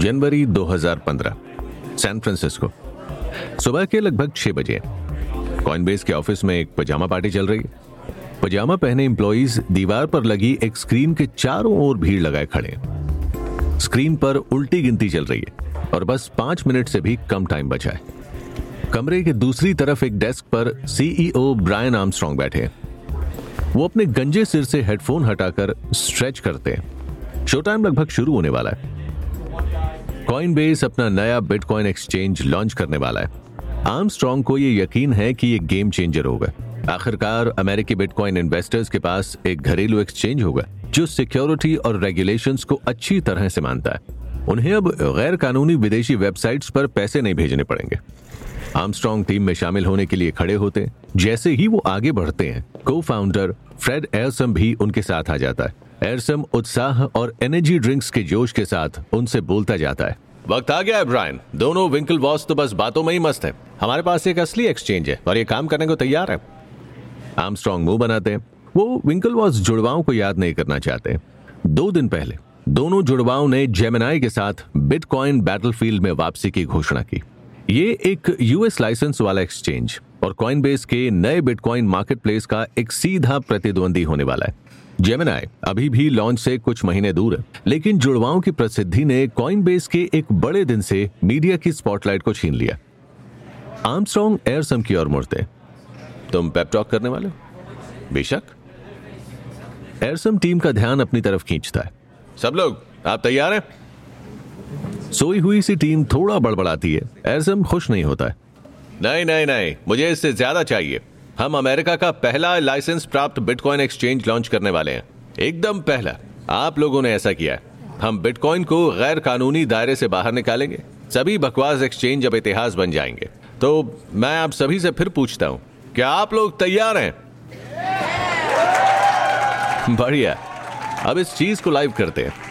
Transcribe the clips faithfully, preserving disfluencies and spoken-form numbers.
जनवरी दो हज़ार पंद्रह, सैन फ्रांसिस्को। सुबह के लगभग छह बजे कॉइनबेस के ऑफिस में एक पजामा पार्टी चल रही है। पजामा पहने एम्प्लॉइज दीवार पर लगी एक स्क्रीन के चारों ओर भीड़ लगाए खड़े हैं। स्क्रीन पर उल्टी गिनती चल रही है और बस पांच मिनट से भी कम टाइम बचा है। कमरे के दूसरी तरफ एक डेस्क पर सीईओ ब्रायन आर्मस्ट्रांग बैठे हैं। वो अपने गंजे सिर से हेडफोन हटाकर स्ट्रेच करते हैं। शो टाइम लगभग शुरू होने वाला है। कॉइनबेस अपना नया बिटकॉइन एक्सचेंज लॉन्च करने वाला है। आर्मस्ट्रांग को ये यकीन है कि ये गेम चेंजर होगा। आखिरकार अमेरिकी बिटकॉइन इन्वेस्टर्स के पास एक घरेलू एक्सचेंज होगा जो सिक्योरिटी और रेगुलेशंस को अच्छी तरह से मानता है। उन्हें अब गैर कानूनी विदेशी वेबसाइट्स पर पैसे नहीं भेजने पड़ेंगे। आर्मस्ट्रांग टीम में शामिल होने के लिए खड़े होते हैं। जैसे ही वो आगे बढ़ते हैं, को फाउंडर फ्रेड एयरसम भी उनके साथ आ जाता है। एयरसम उत्साह और एनर्जी ड्रिंक्स के जोश के साथ उनसे बोलता जाता है, वक्त आ गया है ब्रायन, दोनों विंकलवॉस तो बस बातों में ही मस्त है। हमारे पास एक असली एक्सचेंज है और ये काम करने को तैयार है। आर्मस्ट्रांग मुंह बनाते हैं। वो विंकलवॉस जुड़वाओं को याद नहीं करना चाहते। दो दिन पहले दोनों जुड़वाओं ने जेमिनाई के साथ बिटकॉइन बैटलफील्ड में वापसी की घोषणा की। ये एक यूएस लाइसेंस वाला एक्सचेंज और कॉइनबेस के नए बिटकॉइन मार्केटप्लेस का एक सीधा प्रतिद्वंदी होने वाला है। जेमिनाई अभी भी लॉन्च से कुछ महीने दूर है, लेकिन जुड़वाओं की प्रसिद्धि ने कॉइनबेस के एक बड़े दिन से मीडिया की स्पॉटलाइट को छीन लिया। आर्मस्ट्रांग एयरसम की ओर मुड़ते, तुम पेप टॉक करने वाले हो? बेशक। एयरसम टीम का ध्यान अपनी तरफ खींचता है। सब लोग आप तैयार हैं? सोई हुई सी टीम थोड़ा बड़बड़ाती है। एयरसम खुश नहीं होता है। नहीं नहीं नहीं, मुझे इससे ज्यादा चाहिए। हम अमेरिका का पहला लाइसेंस प्राप्त बिटकॉइन एक्सचेंज लॉन्च करने वाले हैं, एकदम पहला। आप लोगों ने ऐसा किया है। हम बिटकॉइन को गैर कानूनी दायरे से बाहर निकालेंगे। सभी बकवास एक्सचेंज अब इतिहास बन जाएंगे। तो मैं आप सभी से फिर पूछता हूं, क्या आप लोग तैयार हैं? बढ़िया, अब इस चीज को लाइव करते हैं।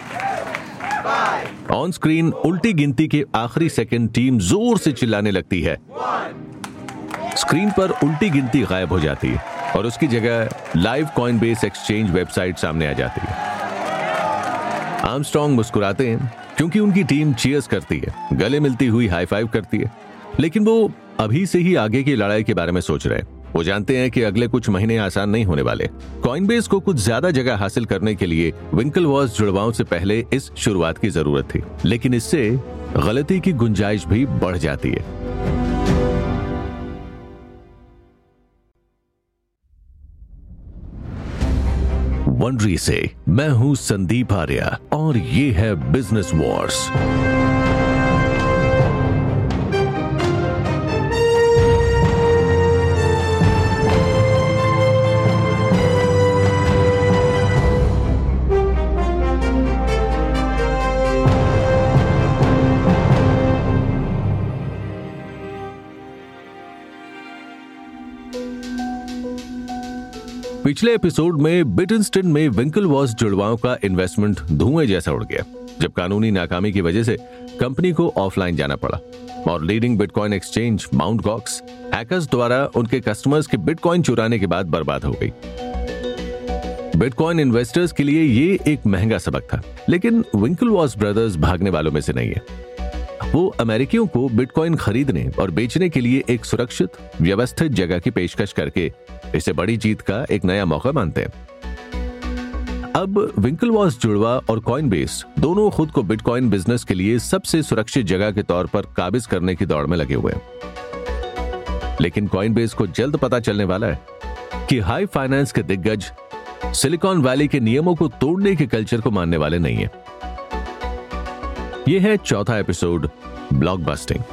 ऑन स्क्रीन उल्टी गिनती के आखिरी सेकंड टीम जोर से चिल्लाने लगती है। स्क्रीन पर उल्टी गिनती गायब हो जाती है और उसकी जगह लाइव कॉइनबेस एक्सचेंज वेबसाइट सामने आ जाती है। आर्मस्ट्रांग मुस्कुराते हैं क्योंकि उनकी टीम चीयर्स करती है, गले मिलती हुई हाई फाइव करती है। लेकिन वो अभी से ही आगे की लड़ाई के बारे में सोच रहे हैं। वो जानते हैं कि अगले कुछ महीने आसान नहीं होने वाले। कॉइनबेस को कुछ ज्यादा जगह हासिल करने के लिए विंकलवॉस जुड़वाओं से पहले इस शुरुआत की जरूरत थी, लेकिन इससे गलती की गुंजाइश भी बढ़ जाती है। वनरी से मैं हूं संदीप आर्या और ये है बिजनेस वॉर्स। पिछले एपिसोड में बिटनस्टन में विंकलवॉस जुड़वाओं का इन्वेस्टमेंट धुएं जैसा उड़ गया जब कानूनी नाकामी की वजह से कंपनी को ऑफलाइन जाना पड़ा और leading bitcoin exchange Mount Gox hackers द्वारा उनके कस्टमर्स के बिटकॉइन चुराने के बाद बर्बाद हो गई। बिटकॉइन इन्वेस्टर्स के लिए ये एक महंगा सबक था, लेकिन विंकलवॉस ब्रदर्स भागने वालों में से नहीं है। वो अमेरिकियों को बिटकॉइन खरीदने और बेचने के लिए एक सुरक्षित व्यवस्थित जगह की पेशकश करके इसे बड़ी जीत का एक नया मौका मानते हैं। अब विंकलवॉस जुड़वा और कॉइनबेस दोनों खुद को बिटकॉइन बिजनेस के लिए सबसे सुरक्षित जगह के तौर पर काबिज करने की दौड़ में लगे हुए हैं। लेकिन कॉइनबेस को जल्द पता चलने वाला है कि हाई फाइनेंस के दिग्गज सिलिकॉन वैली के नियमों को तोड़ने के कल्चर को मानने वाले नहीं है। यह है चौथा एपिसोड, ब्लॉकबस्टिंग।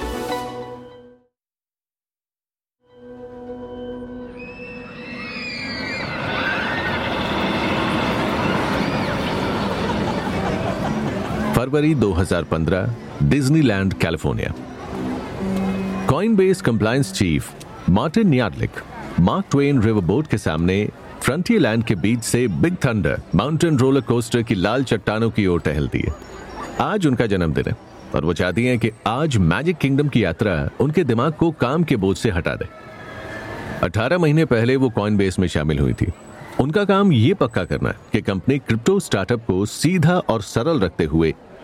फरवरी दो हज़ार पंद्रह, Disneyland, California. Coinbase compliance chief Martine Niejadlik Mark Twain riverboat के सामने फ्रंटियर लैंड के बीच से Big Thunder Mountain roller coaster की लाल चट्टानों की ओर टहलती है। आज उनका जन्मदिन है और वो चाहती हैं कि आज मैजिक किंगडम की यात्रा उनके दिमाग को काम के बोझ से हटा दे। अठारह महीने पहले वो कॉइनबेस में शामिल हुई थी। उनका काम ये पक्का करना कि कंपनी क्रिप्टो स्टार्टअप को सीधा और सरल रखते हुए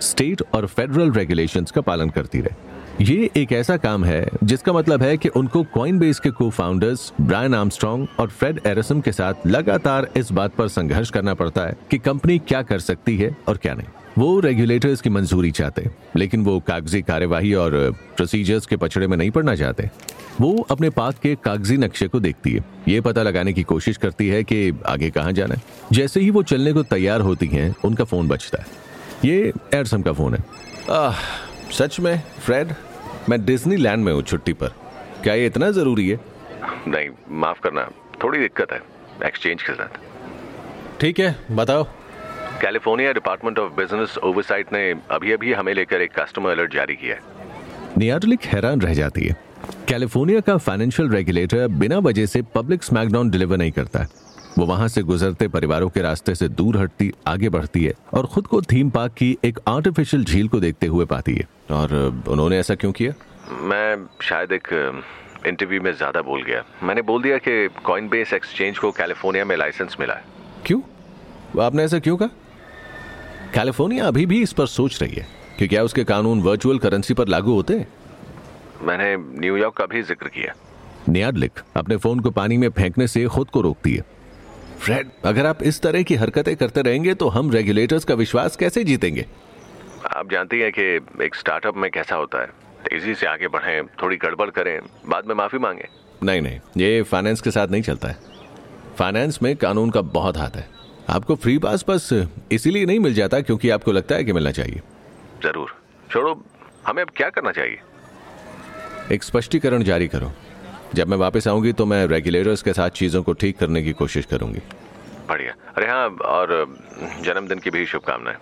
स्टेट और फेडरल रेगुलेशंस का पालन करती रहे। ये एक ऐसा काम है जिसका मतलब है कि उनको कॉइनबेस के को फाउंडर्स ब्रायन आर्मस्ट्रॉन्ग और फ्रेड एरिसन के साथ लगातार इस बात पर संघर्ष करना पड़ता है कि कंपनी क्या कर सकती है और क्या नहीं। वो रेगुलेटर्स की मंजूरी चाहते, लेकिन वो कागजी कार्यवाही और प्रोसीजर्स के पछड़े में नहीं पड़ना चाहते। वो अपने पार्क के कागजी नक्शे को देखती है, ये पता लगाने की कोशिश करती है कि आगे कहाँ जाना है। जैसे ही वो चलने को तैयार होती हैं, उनका फोन बजता है। ये एरिसन का फोन है। आह, सच में फ्रेड, मैं डिज्नीलैंड में हूँ छुट्टी पर। क्या ये इतना जरूरी है? नहीं, माफ करना, थोड़ी दिक्कत है एक्सचेंज के साथ। ठीक है, बताओ। California department of business oversight ने अभी अभी हमें लेकर एक कस्टमर अलर्ट जारी किया है। नियाटलिक हैरान रह जाती है। कैलिफोर्निया का फाइनेंशियल रेगुलेटर बिना वजह से पब्लिक स्मैकडाउन डिलीवर नहीं करता है। वो वहां से गुजरते परिवारों के रास्ते से दूर हटती आगे बढ़ती है और खुद को थीम पार्क की एक आर्टिफिशियल झील को देखते हुए पाती है। और उन्होंने ऐसा क्यों किया? मैं शायद एक इंटरव्यू में ज्यादा बोल गया। मैंने बोल दिया कि कॉइनबेस एक्सचेंज को कैलिफोर्निया में लाइसेंस मिला है। क्यों? आपने ऐसा क्यों कहा? कैलिफोर्निया अभी भी इस पर सोच रही है कि क्या उसके कानून वर्चुअल करेंसी पर लागू होते हैं। मैंने न्यूयॉर्क का भी जिक्र किया। नियाटलिक अपने फोन को पानी में फेंकने से खुद को रोकती है। फ्रेड, अगर आप इस तरह की हरकतें करते रहेंगे तो हम रेगुलेटर्स का विश्वास कैसे जीतेंगे? आप जानती हैं कि एक स्टार्टअप में कैसा होता है, तेजी से आगे बढ़ें, थोड़ी गड़बड़ करें, बाद में माफी मांगे। नहीं नहीं, ये फाइनेंस के साथ नहीं चलता है। फाइनेंस में कानून का बहुत हाथ है। आपको फ्री पास बस इसीलिए नहीं मिल जाता क्योंकि आपको लगता है कि मिलना चाहिए। जरूर, छोड़ो, हमें अब क्या करना चाहिए? एक स्पष्टीकरण जारी करो। जब मैं वापस आऊंगी तो मैं रेगुलेटर्स के साथ चीजों को ठीक करने की कोशिश करूंगी। बढ़िया। अरे हाँ, और जन्मदिन की भी शुभकामनाएं।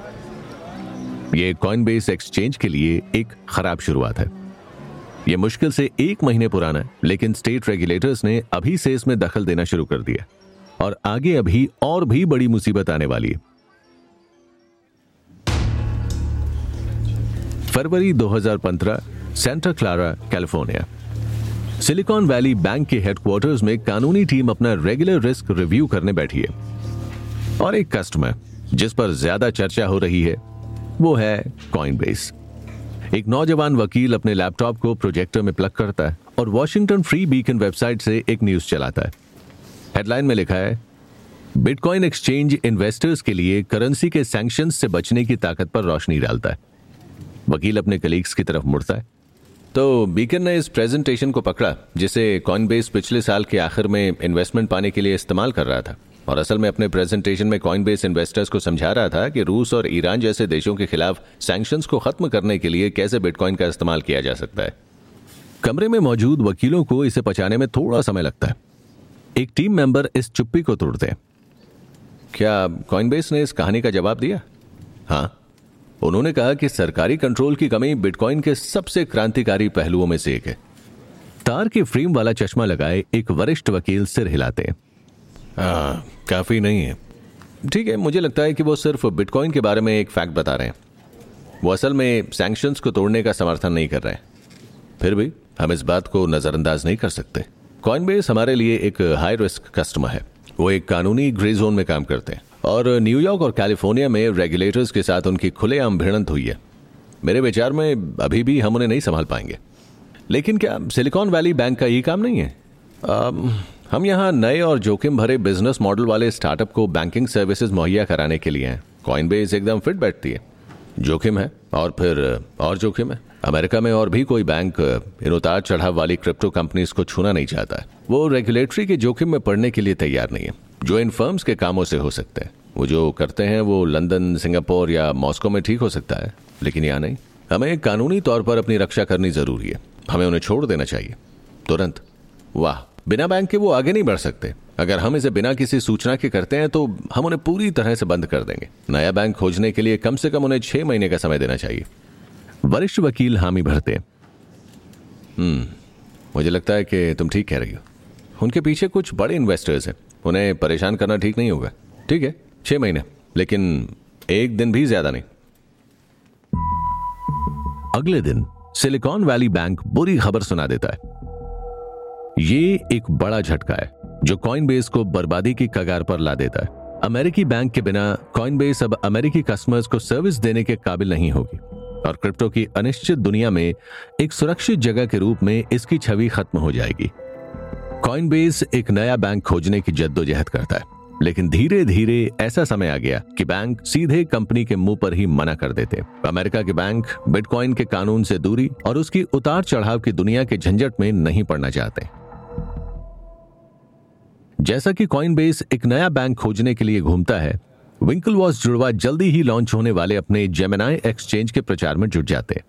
ये कॉइनबेस एक्सचेंज के लिए एक खराब शुरुआत है। ये मुश्किल से एक महीने पुराना है, लेकिन स्टेट रेगुलेटर्स ने अभी से इसमें दखल देना शुरू कर दिया और आगे अभी और भी बड़ी मुसीबत आने वाली है। फरवरी दो हज़ार पंद्रह, Santa Clara, California. Silicon Valley bank के हेडक्वार्टर्स में कानूनी टीम अपना रेगुलर रिस्क रिव्यू करने बैठी है और एक कस्टमर जिस पर ज्यादा चर्चा हो रही है वो है कॉइनबेस। एक नौजवान वकील अपने लैपटॉप को प्रोजेक्टर में प्लग करता है और वॉशिंगटन फ्री बीकन वेबसाइट से एक न्यूज चलाता है। हेडलाइन में लिखा है, बिटकॉइन एक्सचेंज इन्वेस्टर्स के लिए करेंसी के सैंक्शंस से बचने की ताकत पर रोशनी डालता है। वकील अपने कलीग्स की तरफ मुड़ता है तो बीकन ने इस प्रेजेंटेशन को पकड़ा जिसे कॉइनबेस पिछले साल के आखिर में इन्वेस्टमेंट पाने के लिए इस्तेमाल कर रहा था, और असल में अपने प्रेजेंटेशन में कॉइनबेस इन्वेस्टर्स को समझा रहा था कि रूस और ईरान जैसे देशों के खिलाफ सैंक्शंस को खत्म करने के लिए कैसे बिटकॉइन का इस्तेमाल किया जा सकता है। कमरे में मौजूद वकीलों को इसे पचाने में थोड़ा समय लगता है। एक टीम मेंबर इस चुप्पी को तोड़ते हैं। क्या कॉइनबेस ने इस कहानी का जवाब दिया? हाँ, उन्होंने कहा कि सरकारी कंट्रोल की कमी बिटकॉइन के सबसे क्रांतिकारी पहलुओं में से एक है। तार के फ्रेम वाला चश्मा लगाए एक वरिष्ठ वकील सिर हिलाते हैं। हाँ, काफी नहीं है। ठीक है, मुझे लगता है कि वो सिर्फ बिटकॉइन के बारे में एक फैक्ट बता रहे हैं। वो असल में सैंक्शंस को तोड़ने का समर्थन नहीं कर रहे हैं। फिर भी हम इस बात को नजरअंदाज नहीं कर सकते। कॉइनबेस हमारे लिए एक हाई रिस्क कस्टमर है। वो एक कानूनी ग्रे जोन में काम करते हैं और न्यूयॉर्क और कैलिफोर्निया में रेगुलेटर्स के साथ उनकी खुलेआम भिड़ंत हुई है। मेरे विचार में अभी भी हम उन्हें नहीं संभाल पाएंगे। लेकिन क्या सिलिकॉन वैली बैंक का ये काम नहीं है? आ, हम यहाँ नए और जोखिम भरे बिजनेस मॉडल वाले स्टार्टअप को बैंकिंग सर्विसेज मुहैया कराने के लिए हैं। कॉइनबेस एकदम फिट बैठती है। जोखिम है और फिर और जोखिम है। अमेरिका में और भी कोई बैंक इन उतार चढ़ाव वाली क्रिप्टो कंपनीज को छूना नहीं चाहता है। वो रेगुलेटरी के जोखिम में पड़ने के लिए तैयार नहीं है, जो इन फर्म्स के कामों से हो सकते हैं। वो जो करते हैं वो लंदन, सिंगापुर या मॉस्को में ठीक हो सकता है, लेकिन यहाँ नहीं। हमें कानूनी तौर पर अपनी रक्षा करनी जरूरी है। हमें उन्हें छोड़ देना चाहिए तुरंत। वाह, बिना बैंक के वो आगे नहीं बढ़ सकते। अगर हम इसे बिना किसी सूचना के करते हैं तो हम उन्हें पूरी तरह से बंद कर देंगे। नया बैंक खोजने के लिए कम से कम उन्हें छह महीने का समय देना चाहिए। वरिष्ठ वकील हामी भरते। हम्म मुझे लगता है कि तुम ठीक कह रही हो। उनके पीछे कुछ बड़े इन्वेस्टर्स हैं, उन्हें परेशान करना ठीक नहीं होगा। ठीक है, छह महीने, लेकिन एक दिन भी ज्यादा नहीं। अगले दिन सिलिकॉन वैली बैंक बुरी खबर सुना देता है। ये एक बड़ा झटका है जो कॉइनबेस को बर्बादी की कगार पर ला देता है। अमेरिकी बैंक के बिना कॉइनबेस अब अमेरिकी कस्टमर्स को सर्विस देने के काबिल नहीं होगी और क्रिप्टो की अनिश्चित दुनिया में एक सुरक्षित जगह के रूप में इसकी छवि खत्म हो जाएगी। कॉइनबेस एक नया बैंक खोजने की जद्दोजहद करता है, लेकिन धीरे धीरे ऐसा समय आ गया कि बैंक सीधे कंपनी के मुंह पर ही मना कर देते। अमेरिका के बैंक बिटकॉइन के कानून से दूरी और उसकी उतार चढ़ाव की दुनिया के झंझट में नहीं पड़ना चाहते। जैसा कि कॉइनबेस एक नया बैंक खोजने के लिए घूमता है, विंकलवॉस जुड़वा जल्दी ही लॉन्च होने वाले अपने जेमिनाई एक्सचेंज के प्रचार में जुट जाते।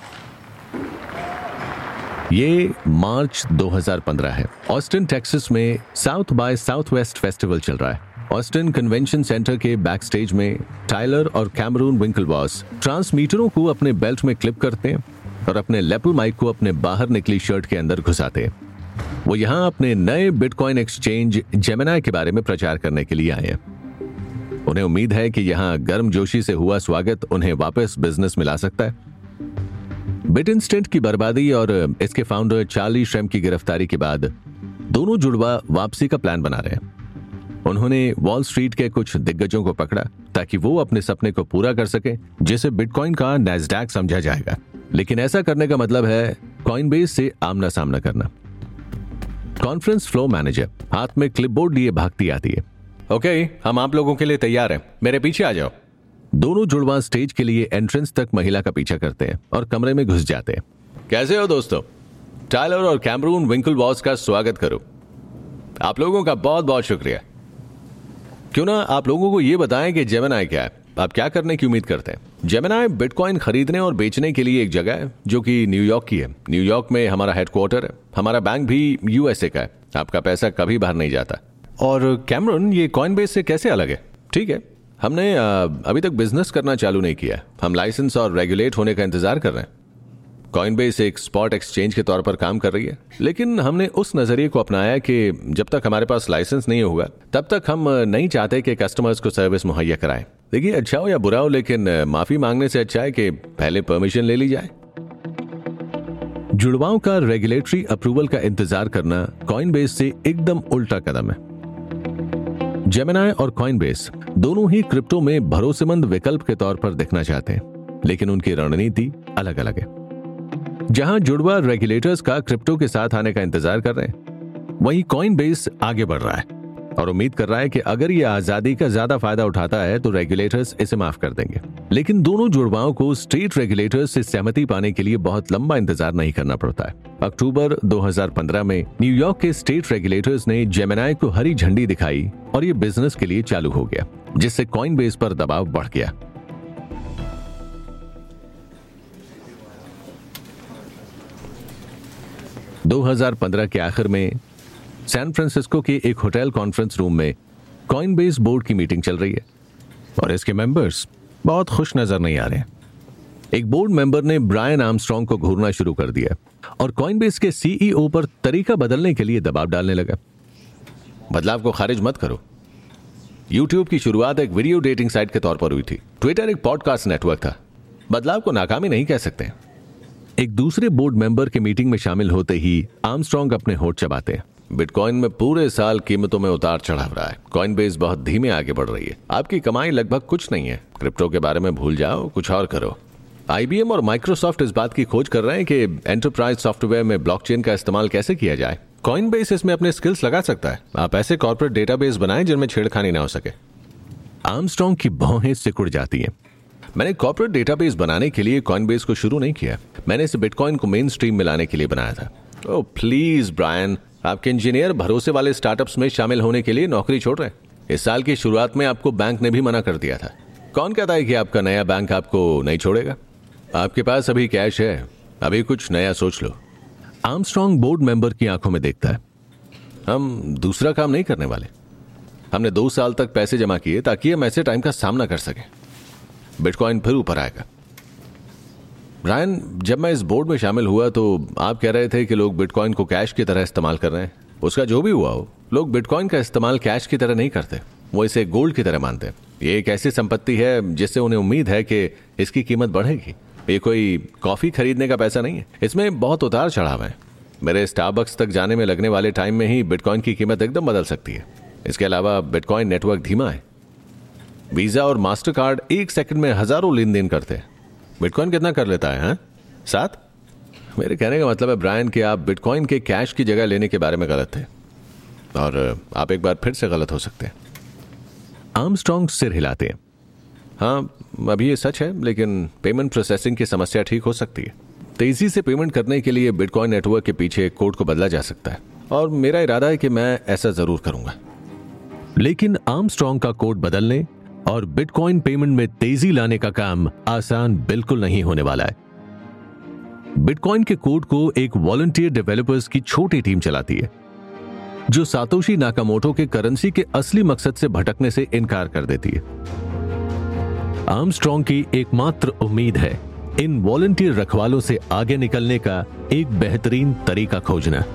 ये मार्च दो हज़ार पंद्रह है। ऑस्टिन टेक्सास में साउथ बाय साउथवेस्ट फेस्टिवल चल रहा है। ऑस्टिन कन्वेंशन सेंटर के बैक स्टेज में टाइलर और कैमरून विंकलवॉस ट्रांसमीटरों को अपने बेल्ट में क्लिप करते हैं और अपने लैपल माइक को अपने बाहर निकली शर्ट के अंदर घुसाते हैं। वो यहाँ अपने नए बिटकॉइन एक्सचेंज जेमिनाई के बारे में प्रचार करने के लिए आए हैं। उन्हें उम्मीद है कि यहाँ गर्मजोशी से हुआ स्वागत उन्हें वापस बिजनेस में ला सकता है। बिटइंस्टेंट की बर्बादी और इसके फाउंडर चार्ली श्रेम की गिरफ्तारी के बाद दोनों जुड़वा वापसी का प्लान बना रहे हैं। उन्होंने वॉल स्ट्रीट के कुछ दिग्गजों को पकड़ा ताकि वो अपने सपने को पूरा कर सके, जिसे बिटकॉइन का नैस्डैक समझा जाएगा। लेकिन ऐसा करने का मतलब है कॉइनबेस से आमना सामना करना। कॉन्फ्रेंस फ्लो मैनेजर हाथ में क्लिपबोर्ड लिए भागती आती है। ओके, हम आप लोगों के लिए तैयार हैं, मेरे पीछे आ जाओ। दोनों जुड़वा स्टेज के लिए एंट्रेंस तक महिला का पीछा करते हैं और कमरे में घुस जाते हैं। कैसे हो दोस्तों? टाइलर और कैमरून विंकलवॉस का स्वागत करो। आप लोगों का बहुत बहुत शुक्रिया। क्यों ना आप लोगों को ये बताएं कि जेमिनाई क्या है, आप क्या करने की उम्मीद करते हैं? जेमिनाई बिटकॉइन खरीदने और बेचने के लिए एक जगह है जो कि न्यूयॉर्क की है। न्यूयॉर्क में हमारा हेडक्वार्टर है। हमारा बैंक भी यूएसए का है। आपका पैसा कभी बाहर नहीं जाता। और कैमरून, ये कॉइनबेस से कैसे अलग है? ठीक है, हमने अभी तक बिजनेस करना चालू नहीं किया। हम लाइसेंस और रेगुलेट होने का इंतजार कर रहे हैं। कॉइनबेस एक स्पॉट एक्सचेंज के तौर पर काम कर रही है, लेकिन हमने उस नजरिए को अपनाया कि जब तक हमारे पास लाइसेंस नहीं होगा तब तक हम नहीं चाहते कि कस्टमर्स को सर्विस मुहैया कराएं। देखिए, अच्छा हो या बुरा हो, लेकिन माफी मांगने से अच्छा है कि पहले परमिशन ले ली जाए। जुड़वाओं का रेगुलेटरी अप्रूवल का इंतजार करना कॉइनबेस से एकदम उल्टा कदम है। जेमिनाई और कॉइनबेस दोनों ही क्रिप्टो में भरोसेमंद विकल्प के तौर पर दिखना चाहते हैं, लेकिन उनकी रणनीति अलग अलग है। जहां जुड़वा रेगुलेटर्स का क्रिप्टो के साथ आने का इंतजार कर रहे हैं, वहीं कॉइनबेस आगे बढ़ रहा है और उम्मीद कर रहा है कि अगर ये आजादी का ज्यादा फायदा उठाता है तो रेगुलेटर्स इसे माफ कर देंगे। लेकिन दोनों जुड़वाओं को स्टेट रेगुलेटर्स से सहमति पाने के लिए बहुत लंबा इंतजार नहीं करना पड़ता है। अक्टूबर दो हज़ार पंद्रह में न्यूयॉर्क के स्टेट रेगुलेटर्स ने जेमिनाई को हरी झंडी दिखाई और ये बिजनेस के लिए चालू हो गया, जिससे कॉइनबेस पर दबाव बढ़ गया। दो हज़ार पंद्रह के आखिर में सैन फ्रांसिस्को के एक होटल कॉन्फ्रेंस रूम में कॉइनबेस बोर्ड की मीटिंग चल रही है और इसके मेंबर्स बहुत खुश नजर नहीं आ रहे। एक बोर्ड मेंबर ने ब्रायन आर्मस्ट्रांग को घूरना शुरू कर दिया और कॉइनबेस के सीईओ पर तरीका बदलने के लिए दबाव डालने लगा। बदलाव को खारिज मत करो। यूट्यूब की शुरुआत एक वीडियो डेटिंग साइट के तौर पर हुई थी। ट्विटर एक पॉडकास्ट नेटवर्क था। बदलाव को नाकामी नहीं कह सकते। एक दूसरे बोर्ड मेंबर के मीटिंग में शामिल होते ही आर्मस्ट्रांग अपने होठ चबाते हैं। बिटकॉइन में पूरे साल कीमतों में उतार चढ़ाव रहा है। कॉइनबेस बहुत धीमे आगे बढ़ रही है। आपकी कमाई लगभग कुछ नहीं है। क्रिप्टो के बारे में भूल जाओ, कुछ और करो। आईबीएम और माइक्रोसॉफ्ट इस बात की खोज कर रहे हैं कि एंटरप्राइज सॉफ्टवेयर में ब्लॉकचेन का इस्तेमाल कैसे किया जाए। कॉइनबेस इसमें अपने स्किल्स लगा सकता है। आप ऐसे कॉर्पोरेट डेटाबेस बनाएं जिनमें छेड़खानी ना हो सके। आर्मस्ट्रांग की भौहें सिकुड़ जाती हैं। मैंने कॉर्पोरेट डेटाबेस बनाने के लिए कॉइनबेस को शुरू नहीं किया। मैंने इसे बिटकॉइन को मेन स्ट्रीम में लाने के लिए बनाया था। ओह प्लीज ब्रायन, आपके इंजीनियर भरोसे वाले स्टार्टअप्स में शामिल होने के लिए नौकरी छोड़ रहे हैं। इस साल की शुरुआत में आपको बैंक ने भी मना कर दिया था। कौन कहता है कि आपका नया बैंक आपको नहीं छोड़ेगा? आपके पास अभी कैश है, अभी कुछ नया सोच लो। आर्मस्ट्रांग बोर्ड मेंबर की आंखों में देखता है। हम दूसरा काम नहीं करने वाले। हमने दो साल तक पैसे जमा किए ताकि हम ऐसे टाइम का सामना कर सकें। बिटकॉइन फिर ऊपर आएगा। ब्रायन, जब मैं इस बोर्ड में शामिल हुआ तो आप कह रहे थे कि लोग बिटकॉइन को कैश की तरह इस्तेमाल कर रहे हैं। उसका जो भी हुआ हो, लोग बिटकॉइन का इस्तेमाल कैश की तरह नहीं करते। वो इसे गोल्ड की तरह मानते हैं। ये एक ऐसी संपत्ति है जिससे उन्हें उम्मीद है कि इसकी कीमत बढ़ेगी। ये कोई कॉफी खरीदने का पैसा नहीं है। इसमें बहुत उतार चढ़ाव है। मेरे स्टारबक्स तक जाने में लगने वाले टाइम में ही बिटकॉइन की कीमत एकदम बदल सकती है। इसके अलावा बिटकॉइन नेटवर्क धीमा है। वीजा और मास्टर कार्ड एक सेकंड में हजारों लेन देन करते हैं। बिटकॉइन कितना कर लेता है? हाँ, सात। मेरे कहने का मतलब है ब्रायन कि आप बिटकॉइन के कैश की जगह लेने के बारे में गलत थे, और आप एक बार फिर से गलत हो सकते हैं। आर्मस्ट्रॉन्ग सिर हिलाते हैं। हाँ, अभी ये सच है, लेकिन पेमेंट प्रोसेसिंग की समस्या ठीक हो सकती है। तेजी से पेमेंट करने के लिए बिटकॉइन नेटवर्क के पीछे कोड को बदला जा सकता है, और मेरा इरादा है कि मैं ऐसा जरूर करूंगा। लेकिन आर्मस्ट्रॉन्ग का कोड बदलने और बिटकॉइन पेमेंट में तेजी लाने का काम आसान बिल्कुल नहीं होने वाला है। बिटकॉइन के कोड को एक वॉलंटियर डेवलपर्स की छोटी टीम चलाती है, जो सातोशी नाकामोटो के करेंसी के असली मकसद से भटकने से इनकार कर देती है। आर्मस्ट्रॉन्ग की एकमात्र उम्मीद है इन वॉलंटियर रखवालों से आगे निकलने का एक बेहतरीन तरीका खोजना।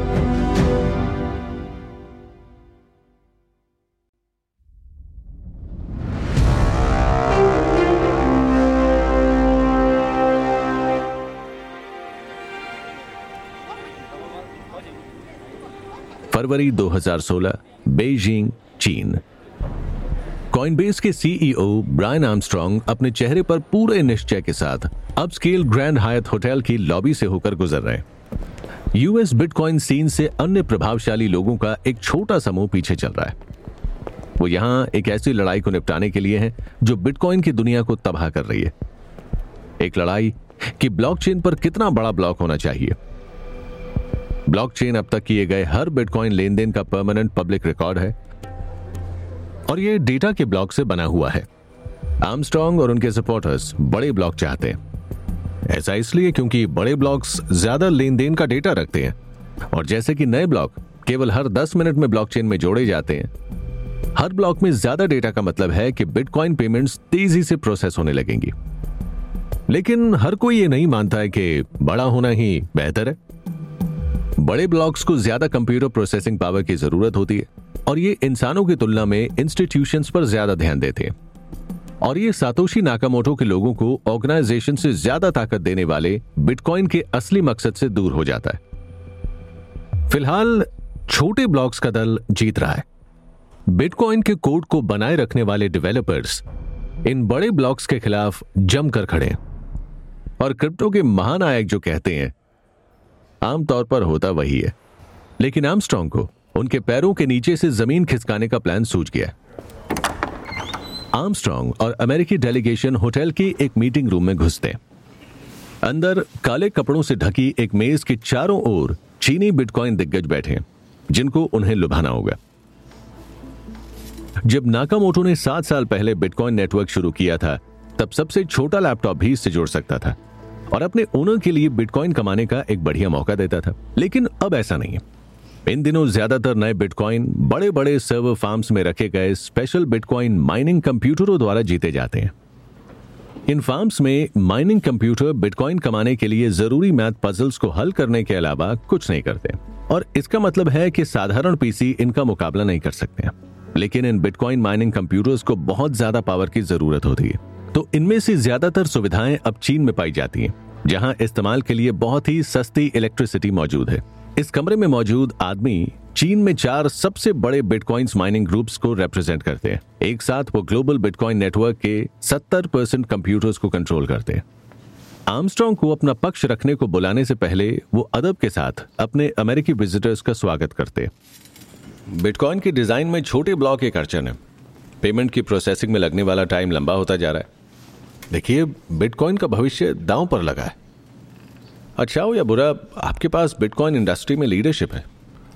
फरवरी दो हज़ार सोलह, बेइजिंग, चीन। कॉइनबेस के सीईओ ब्रायन आर्मस्ट्रॉन्ग अपने चेहरे पर पूरे निश्चय के साथ अपस्केल ग्रैंड हायत होटल की लॉबी से होकर गुजर रहे। यूएस बिटकॉइन सीन से अन्य प्रभावशाली लोगों का एक छोटा समूह पीछे चल रहा है। वो यहां एक ऐसी लड़ाई को निपटाने के लिए है जो बिटकॉइन की दुनिया को तबाह कर रही है। एक लड़ाई कि ब्लॉकचेन पर कितना बड़ा ब्लॉक होना चाहिए। ब्लॉकचेन अब तक किए गए हर बिटकॉइन लेन देन का परमानेंट पब्लिक रिकॉर्ड है, और यह डेटा के ब्लॉक से बना हुआ है। आर्मस्ट्रॉन्ग और उनके सपोर्टर्स बड़े ब्लॉक चाहते हैं। ऐसा इसलिए क्योंकि बड़े ब्लॉक्स ज्यादा लेन देन का डेटा रखते हैं, और जैसे कि नए ब्लॉक केवल हर दस मिनट में ब्लॉकचेन में जोड़े जाते हैं, हर ब्लॉक में ज्यादा डेटा का मतलब है कि बिटकॉइन पेमेंट्स तेजी से प्रोसेस होने लगेंगी। लेकिन हर कोई ये नहीं मानता है कि बड़ा होना ही बेहतर है। बड़े ब्लॉक्स को ज्यादा कंप्यूटर प्रोसेसिंग पावर की जरूरत होती है, और ये इंसानों की तुलना में इंस्टीट्यूशंस पर ज्यादा ध्यान देते हैं, और ये सातोशी नाकामोटो के लोगों को ऑर्गेनाइजेशन से ज्यादा ताकत देने वाले बिटकॉइन के असली मकसद से दूर हो जाता है। फिलहाल छोटे ब्लॉक्स का दल जीत रहा है। बिटकॉइन के कोड को बनाए रखने वाले डेवलपर्स इन बड़े ब्लॉक्स के खिलाफ जमकर खड़े हैं, और क्रिप्टो के महानायक जो कहते हैं आमतौर पर होता वही है। लेकिन आर्मस्ट्रॉन्ग को उनके पैरों के नीचे से जमीन खिसकाने का प्लान सूझ गया। आर्मस्ट्रॉन्ग और अमेरिकी डेलीगेशन होटल की एक मीटिंग रूम में घुसते। अंदर काले कपड़ों से ढकी एक मेज के चारों ओर चीनी बिटकॉइन दिग्गज बैठे, जिनको उन्हें लुभाना होगा। जब नाकामोटो ने सात साल पहले बिटकॉइन नेटवर्क शुरू किया था, तब सबसे छोटा लैपटॉप भी इससे जोड़ सकता था और अपने ओनर के लिए बिटकॉइन कमाने का एक बढ़िया मौका देता था। लेकिन अब ऐसा नहीं है। इन दिनों ज्यादातर नए बिटकॉइन बड़े बड़े सर्वर फार्म्स में रखे गए स्पेशल बिटकॉइन माइनिंग कंप्यूटरों द्वारा जीते जाते हैं। इन फार्म्स में माइनिंग कंप्यूटर बिटकॉइन कमाने के लिए जरूरी मैथ पजल्स को हल करने के अलावा कुछ नहीं करते, और इसका मतलब है कि साधारण पीसी इनका मुकाबला नहीं कर सकते। लेकिन इन बिटकॉइन माइनिंग कंप्यूटर्स को बहुत ज्यादा पावर की जरूरत होती है, तो इनमें से ज्यादातर सुविधाएं अब चीन में पाई जाती हैं, जहां इस्तेमाल के लिए बहुत ही सस्ती इलेक्ट्रिसिटी मौजूद है। इस कमरे में मौजूद आदमी चीन में चार सबसे बड़े बिटकॉइंस माइनिंग ग्रुप्स को रिप्रेजेंट करते हैं। एक साथ वो ग्लोबल बिटकॉइन नेटवर्क के सत्तर परसेंट कंप्यूटर्स को कंट्रोल करते हैं। आर्मस्ट्रॉन्ग को अपना पक्ष रखने को बुलाने से पहले वो अदब के साथ अपने अमेरिकी विजिटर्स का स्वागत करते। बिटकॉइन की डिजाइन में छोटे ब्लॉक एक अड़चन है। पेमेंट की प्रोसेसिंग में लगने वाला टाइम लंबा होता जा रहा है। देखिए, बिटकॉइन का भविष्य दांव पर लगा है। अच्छा हो या बुरा, आपके पास बिटकॉइन इंडस्ट्री में लीडरशिप है,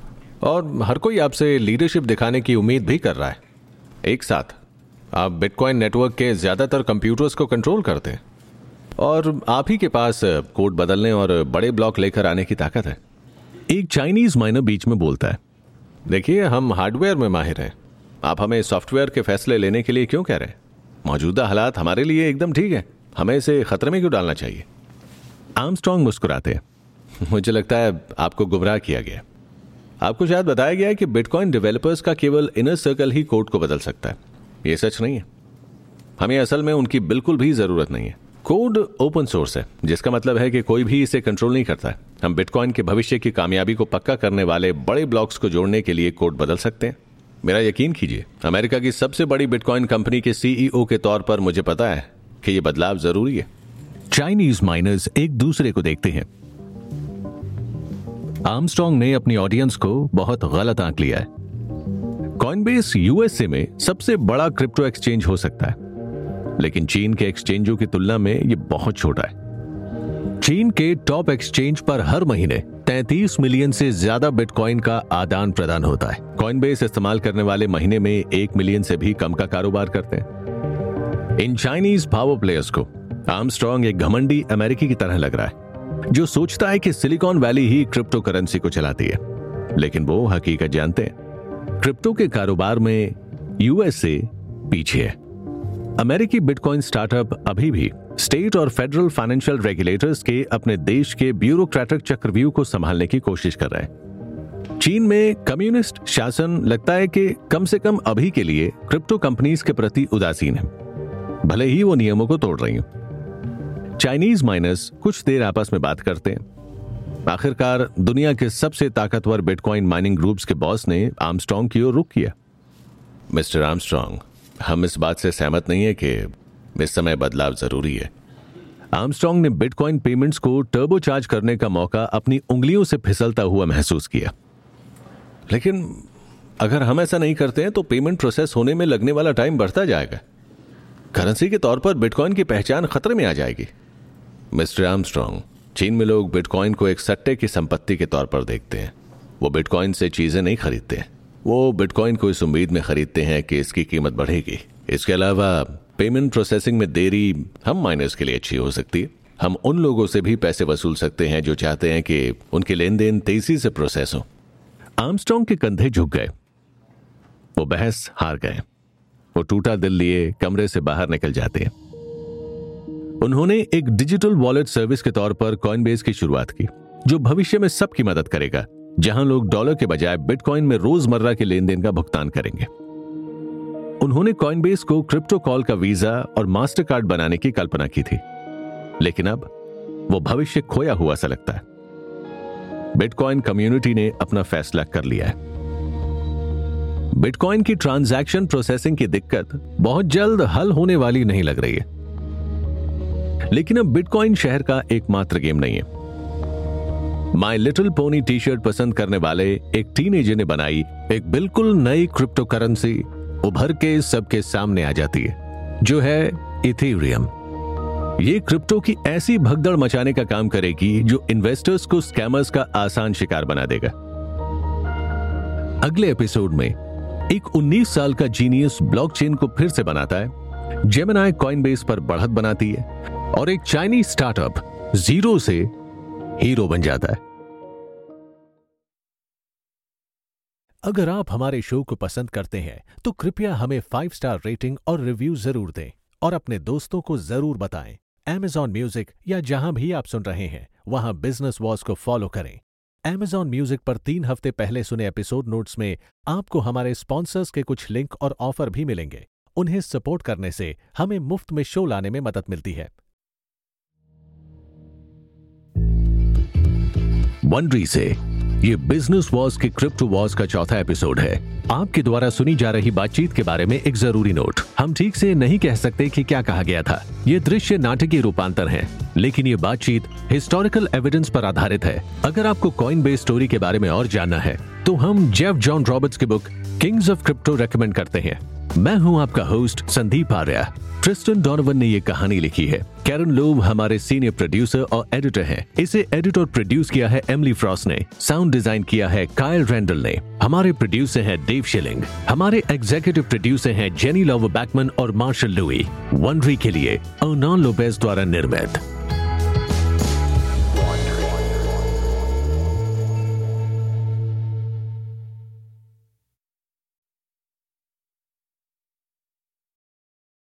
और हर कोई आपसे लीडरशिप दिखाने की उम्मीद भी कर रहा है। एक साथ आप बिटकॉइन नेटवर्क के ज्यादातर कंप्यूटर्स को कंट्रोल करते हैं, और आप ही के पास कोड बदलने और बड़े ब्लॉक लेकर आने की ताकत है। एक चाइनीज माइनर बीच में बोलता है, देखिए, हम हार्डवेयर में माहिर हैं, आप हमें सॉफ्टवेयर के फैसले लेने के लिए क्यों कह रहे हैं? मौजूदा हालात हमारे लिए एकदम ठीक है, हमें इसे खतरे में क्यों डालना चाहिए? आर्मस्ट्रॉन्ग मुस्कुराते हैं, मुझे लगता है आपको गुमराह किया गया। आपको शायद बताया गया है कि बिटकॉइन डेवलपर्स का केवल इनर सर्कल ही कोड को बदल सकता है। यह सच नहीं है। हमें असल में उनकी बिल्कुल भी जरूरत नहीं है। कोड ओपन सोर्स है, जिसका मतलब है कि कोई भी इसे कंट्रोल नहीं करता है। हम बिटकॉइन के भविष्य की कामयाबी को पक्का करने वाले बड़े ब्लॉक्स को जोड़ने के लिए कोड बदल सकते हैं। मेरा यकीन कीजिए, अमेरिका की सबसे बड़ी बिटकॉइन कंपनी के सीईओ के तौर पर मुझे पता है कि यह बदलाव जरूरी है। चाइनीज माइनर्स एक दूसरे को देखते हैं। आर्मस्ट्रॉन्ग ने अपनी ऑडियंस को बहुत गलत आंक लिया है। कॉइनबेस यूएसए में सबसे बड़ा क्रिप्टो एक्सचेंज हो सकता है, लेकिन चीन के एक्सचेंजों की तुलना में यह बहुत छोटा है। चीन के टॉप एक्सचेंज पर हर महीने तैंतीस मिलियन से ज्यादा बिटकॉइन का आदान प्रदान होता है। कॉइनबेस इस्तेमाल करने वाले महीने में एक मिलियन से भी कम का कारोबार करते हैं। इन चाइनीज पावर प्लेयर्स को आर्मस्ट्रॉन्ग एक घमंडी अमेरिकी की तरह लग रहा है, जो सोचता है कि सिलिकॉन वैली ही क्रिप्टो करेंसी को चलाती है, लेकिन वो हकीकत जानते हैं, क्रिप्टो के कारोबार में यूएसए पीछे है। अमेरिकी बिटकॉइन स्टार्टअप अभी भी स्टेट और फेडरल फाइनेंशियल रेगुलेटर्स के अपने देश के ब्यूरोक्रेटिक चक्रव्यूह को संभालने की कोशिश कर रहे हैं। चीन में कम्युनिस्ट शासन लगता है कि कम से कम अभी के लिए क्रिप्टो कंपनीज के प्रति उदासीन है, भले ही वो नियमों को तोड़ रही हो। चाइनीज माइनर्स कुछ देर आपस में बात करते हैं। आखिरकार दुनिया के सबसे ताकतवर बिटकॉइन माइनिंग ग्रुप्स के बॉस ने आर्मस्ट्रॉन्ग की ओर रुख किया। मिस्टर आर्मस्ट्रॉन्ग, हम इस बात से सहमत नहीं है कि इस समय बदलाव जरूरी है। आर्मस्ट्रॉन्ग ने बिटकॉइन पेमेंट्स को टर्बो चार्ज करने का मौका अपनी उंगलियों से फिसलता हुआ महसूस किया। लेकिन अगर हम ऐसा नहीं करते हैं तो पेमेंट प्रोसेस होने में लगने वाला टाइम बढ़ता जाएगा। करेंसी के तौर पर बिटकॉइन की पहचान खतरे में आ जाएगी। मिस्टर आर्मस्ट्रॉन्ग, चीन में लोग बिटकॉइन को एक सट्टे की संपत्ति के तौर पर देखते हैं। वो बिटकॉइन से चीजें नहीं खरीदते हैं, वो बिटकॉइन को इस उम्मीद में खरीदते हैं कि इसकी कीमत बढ़ेगी। इसके अलावा पेमेंट प्रोसेसिंग में देरी हम माइनर्स के लिए अच्छी हो सकती है। हम उन लोगों से भी पैसे वसूल सकते हैं जो चाहते हैं कि उनके लेन देन तेजी से प्रोसेस हो। आर्मस्ट्रॉन्ग के कंधे झुक गए, वो बहस हार गए। वो टूटा दिल लिए कमरे से बाहर निकल जाते हैं। उन्होंने एक डिजिटल वॉलेट सर्विस के तौर पर कॉइनबेस की शुरुआत की, जो भविष्य में सबकी मदद करेगा, जहां लोग डॉलर के बजाय बिटकॉइन में रोजमर्रा के लेन देन का भुगतान करेंगे। उन्होंने कॉइनबेस को क्रिप्टो कॉल का वीजा और मास्टर कार्ड बनाने की कल्पना की थी, लेकिन अब वो भविष्य खोया हुआ सा लगता है। बिटकॉइन कम्युनिटी ने अपना फैसला कर लिया है। बिटकॉइन की ट्रांजैक्शन प्रोसेसिंग की दिक्कत बहुत जल्द हल होने वाली नहीं लग रही है, लेकिन अब बिटकॉइन शहर का एकमात्र गेम नहीं है। My Little Pony T shirt पसंद करने वाले एक टीनेजर ने बनाई एक बिल्कुल नई क्रिप्टो करेंसी उभर के सबके सामने आ जाती है, जो है इथेरियम। ये क्रिप्टो की ऐसी भगदड़ मचाने का काम करेगी जो इन्वेस्टर्स को स्कैमर्स का आसान शिकार बना देगा। अगले एपिसोड में एक उन्नीस साल का जीनियस ब्लॉकचेन को फिर से बनाता है, जेमिनाई कॉइनबेस पर बढ़त बनाती है और एक चाइनीज स्टार्टअप जीरो से हीरो बन जाता है। अगर आप हमारे शो को पसंद करते हैं तो कृपया हमें फाइव स्टार रेटिंग और रिव्यू जरूर दें और अपने दोस्तों को जरूर बताएं। Amazon म्यूजिक या जहां भी आप सुन रहे हैं वहां बिजनेस वॉज को फॉलो करें। Amazon म्यूजिक पर तीन हफ्ते पहले सुने एपिसोड नोट्स में आपको हमारे स्पॉन्सर्स के कुछ लिंक और ऑफर भी मिलेंगे। उन्हें सपोर्ट करने से हमें मुफ्त में शो लाने में मदद मिलती है। वनड्री से ये बिजनेस वॉज के क्रिप्टो वॉज का चौथा एपिसोड है। आपके द्वारा सुनी जा रही बातचीत के बारे में एक जरूरी नोट। हम ठीक से नहीं कह सकते कि क्या कहा गया था। ये दृश्य नाटकीय रूपांतर है, लेकिन ये बातचीत हिस्टोरिकल एविडेंस पर आधारित है। अगर आपको कॉइनबेस स्टोरी के बारे में और जानना है तो हम जेफ जॉन रॉबर्ट्स की book Kings of Crypto recommend करते हैं। मैं हूं आपका host Sandeep Arya. Tristan Donovan ने ये कहानी लिखी है। कैरन लोव हमारे सीनियर प्रोड्यूसर और एडिटर हैं। इसे एडिट और प्रोड्यूस किया है एमिली फ्रॉस्ट ने। साउंड डिजाइन किया है काइल रैंडल ने। हमारे प्रोड्यूसर हैं डेव शिलिंग। हमारे एग्जीक्यूटिव प्रोड्यूसर हैं जेनी लॉवर बैकमन और मार्शल लुई। वनड्री के लिए अर्नान लोपेज द्वारा निर्मित।